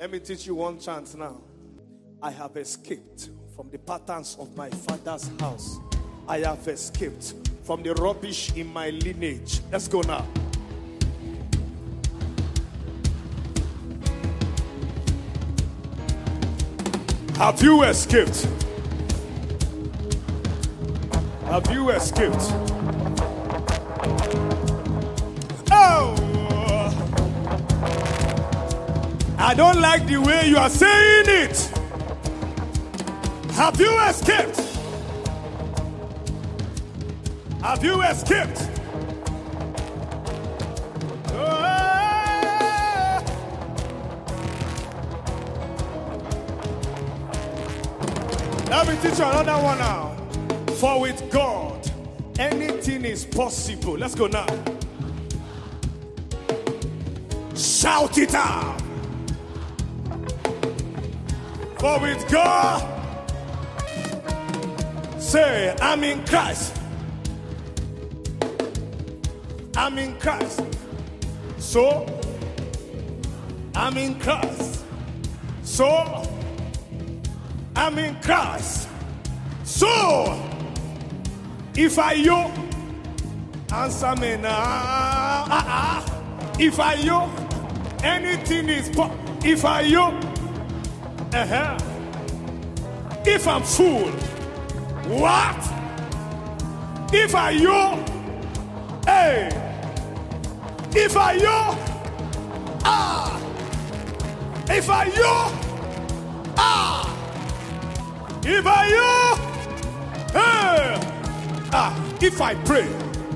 Let me teach you one chant now. I have escaped from the patterns of my father's house. I have escaped from the rubbish in my lineage. Let's go now. Have you escaped? Have you escaped? Oh! I don't like the way you are saying it. Have you escaped? Have you escaped? Let me teach you another one now. For with God, anything is possible. Let's go now. Shout it out. For with God, say, I'm in Christ. I'm in Christ. So, I'm in Christ. So, I'm in Christ. So, if I yo, answer me now. If I yo, anything is if I yo, if I'm full, what? If I yo, hey, if I yo, if I yo, if I yo, hey, if I pray,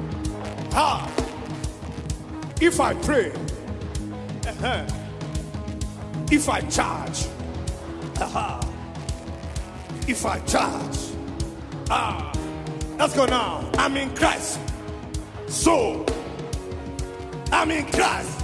if I pray, if I charge, if I charge, let's go now. I'm in Christ, so I'm in Christ.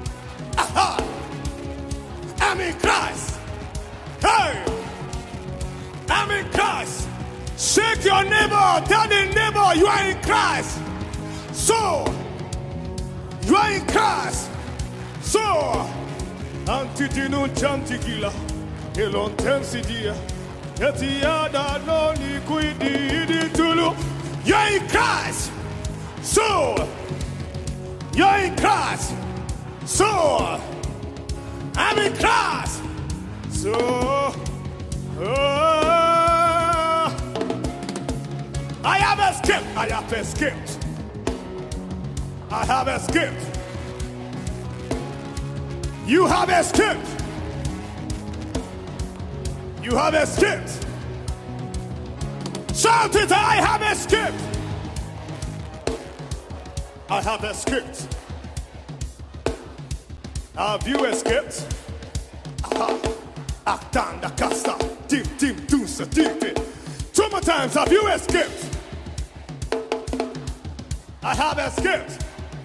I'm in Christ. Hey, I'm in Christ. Shake your neighbor. Tell the neighbor you are in Christ. So you are in Christ. So Antidino Jantigila Elon Tensidia Etiada no liquidi tulu. You're in Christ. So you're in Christ. So I'm in Christ. So I have escaped. I have escaped. I have escaped. You have escaped. You have escaped. Shout it, I have escaped. I have escaped. Have you escaped? Actanda casta, dim dim dusa dim. 2 more times, have you escaped? I have escaped.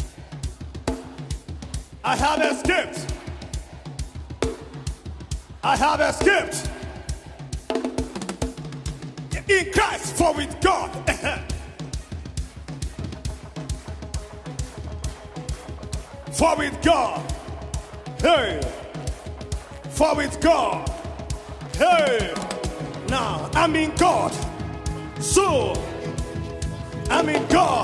I have escaped. I have escaped. In Christ, for with God. For with God. Hey. For with God. Hey. Now, I'm in God. So, I'm in God.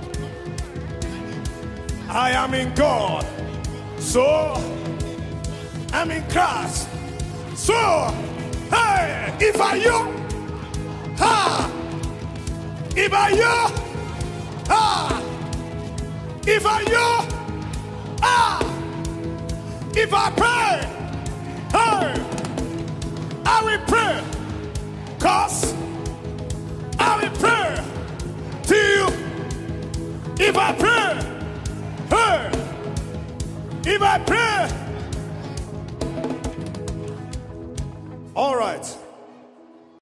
I am in God. So, I'm in Christ. So, hey, if I you, if I you, if I you, if I pray, hey, I will pray, cause I will pray till if I pray, hey, if I pray. All right.